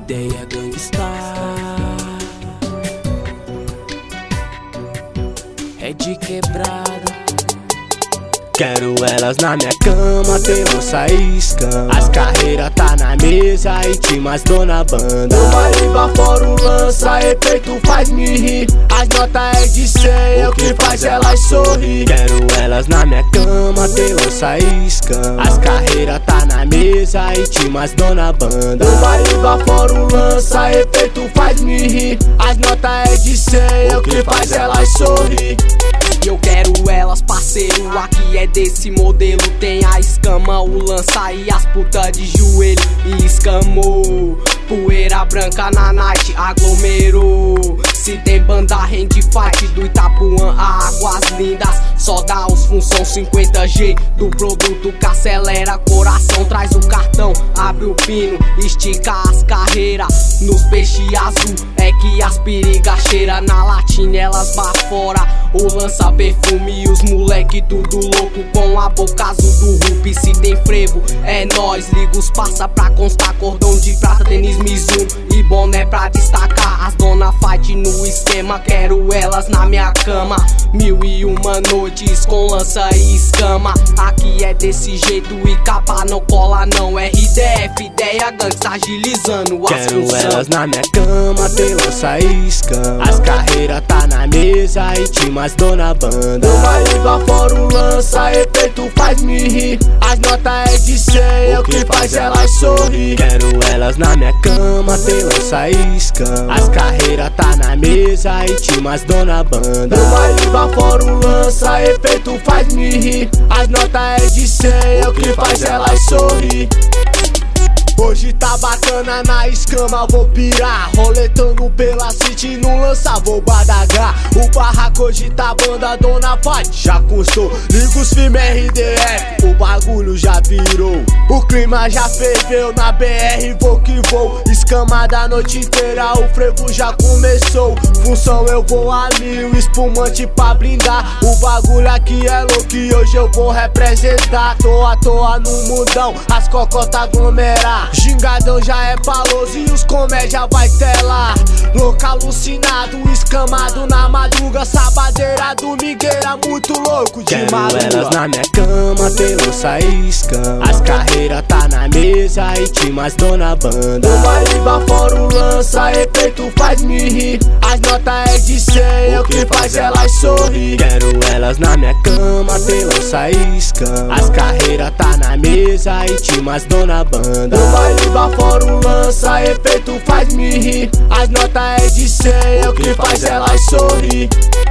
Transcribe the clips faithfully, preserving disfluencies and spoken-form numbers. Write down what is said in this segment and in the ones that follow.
ideia gangsta. É de quebrada. Quero elas na minha cama, tem lança e escama. As carreiras tá na mesa e timas dona banda. O marimba fora o lança, efeito faz me rir. As notas é de cem, o que faz elas sorrir. Quero elas na minha cama, tem lança e escama. As carreiras tá na mesa e timas dona banda. O marimba fora o lança, efeito faz me rir. As notas é de cem, o que faz elas sorrir. E eu quero elas, parceiro, aqui é desse modelo. Tem a escama, o lança e as putas de joelho. E escamou, poeira branca na night, aglomerou. Se tem banda, rende fight do Itapuã a Águas Lindas. Só dá os função cinquenta G do produto que acelera coração. Traz o cartão, abre o pino, estica as carreiras. Nos peixes azul é que as perigas cheira. Na latinha elas bafora. O lança perfume e os moleque tudo louco com a boca azul do Rupi. Se tem frevo, é nóis, liga os passa pra constar. Cordão de prata, tênis Mizuno e boné pra destacar. As dona fight no esquema, quero elas na minha cama. Mil e uma noites com lança e escama. Aqui é desse jeito e capa não cola não. R D F, ideia gangsta, agilizando as Quero função. elas na minha cama, tem lança e escama. As carreiras tá na mesa e timas dona banda. O marimba fora o lança, efeito faz me rir. As notas é de cem, o que faz elas sorrir. Quero elas na minha cama, tem lança e escama. As carreiras tá na mesa e timas dona banda. O marimba fora o lança, efeito faz me rir. As notas é de cem, o que faz elas sorrir. Hoje tá bacana na escama, vou pirar. Roletando pela city, no lança vou badagar. O barraco hoje tá banda dona fight, já custou. Liga os filmes R D F, o bagulho já virou. O clima já ferveu na B R, vou que vou. Escamada a noite inteira, o frevo já começou. Função eu vou a mil, espumante pra blindar. O bagulho aqui é louco e hoje eu vou representar. Tô à toa no mundão, as cocotas aglomerar. Gingadão já é paloso e os comédia vai telar. Louco alucinado, escamado na madruga. Sabadeira, domingueira, muito louco de madruga. Quero elas na minha cama, tem lança e escama. As carreiras tá na mesa e timas dona banda. O marimba fora o lança, efeito faz me rir. As notas é de cem, o que faz elas sorrir. Quero elas na minha cama, tem lança e escama. As carreiras tá na mesa e timas dona banda. O marimba fora o lança, efeito faz me rir. As notas é de cem, o que faz elas sorrir.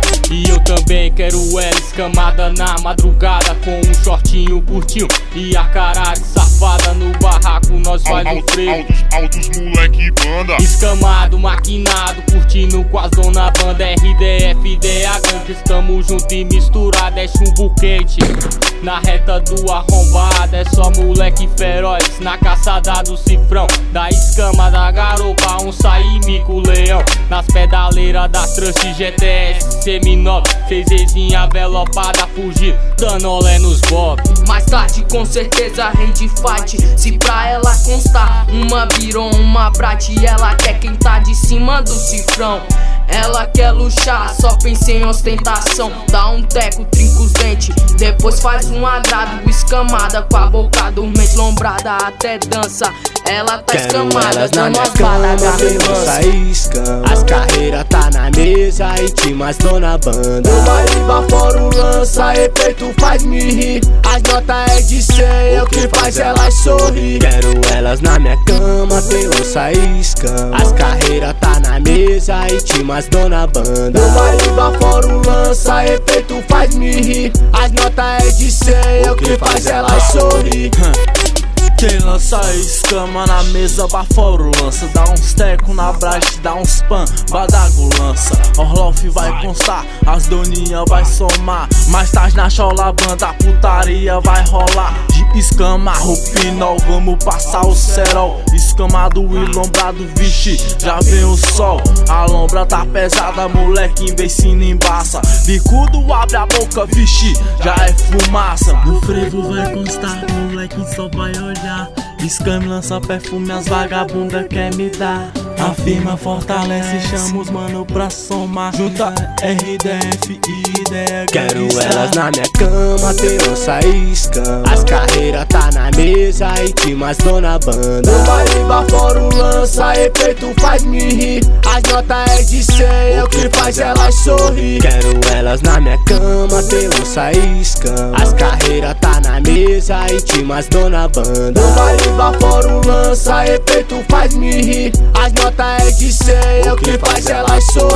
E eu também quero ela escamada na madrugada, com um shortinho curtinho e a cara de safada. No barraco nós faz um freio, altos moleque banda. escamado, maquinado, curtindo com as dona banda. R D F, ideia grande, estamos junto e misturado. É chumbo quente na reta do arrombado. É só moleque feroz na caçada do cifrão. Da escama da garopa, um saí mico leão. Nas pedaleiras da Trust G T S semi nove, seis resinha velopada, fugir, dando olé nos bob. Mais tarde com certeza rende fight. Se pra ela constar uma biron, uma bright, ela quer quem tá de cima do cifrão. Ela quer luxar, só pensa em ostentação. Dá um teco, trinca os dentes, depois faz um agrado. Escamada com a boca dormente, lombrada até dança. Ela tá Quero escamada, elas na dando minha as cama, balas tem lança e escama. As carreiras tá na mesa e timas dona banda. O marimba fora o lança, efeito faz me rir. As notas é de cem, o que faz elas sorrir. Quero elas na minha cama, tem lança e escama. As carreiras tá na mesa e timas dona banda. O marimba fora o lança, efeito faz me rir. As notas é de cem, o que faz elas sorrir. Quem lança escama na mesa, bafora o lança. Dá uns teco na brache, dá uns pan, badago lança. Orloff vai constar, as doninha vai somar. Mais tarde na chola banda, putaria vai rolar. De Escama, Rupinol, vamos passar o cerol. Escamado e lombrado, vixe, já vem o sol. A lombra tá pesada, moleque, em vez se embaça. Bicudo abre a boca, vixe, já é fumaça. No frevo vai constar, moleque só vai olhar. Escame lança perfume, as vagabundas quer me dar. Afirma, fortalece, chama os mano pra somar. Junta R D F e ideia. Quero elas na minha cama, ter lança e escama. As carreiras tá na mesa e te mais dona banda. No baile bafora o lança, efeito faz me rir. As notas é de cem, o que faz elas sorrir. Quero elas na minha cama, ter lança e escama. As carreiras tá na mesa e te mais dona banda. No baile bafora o lança, efeito faz me rir. As notas é de cem, o que faz elas sorrir.